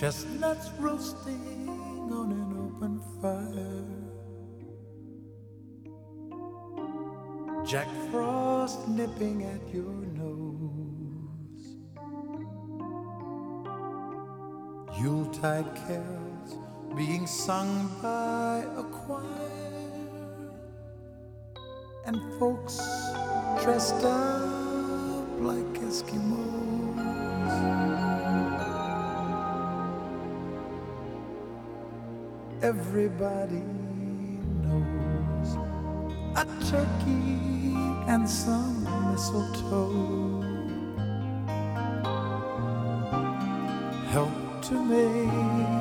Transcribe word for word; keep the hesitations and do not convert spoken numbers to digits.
chestnuts roasting on an open fire, Jack Frost nipping at your nose, Yuletide carols being sung by a choir, and folks dressed up like Eskimos. Everybody knows a turkey and some mistletoe help to make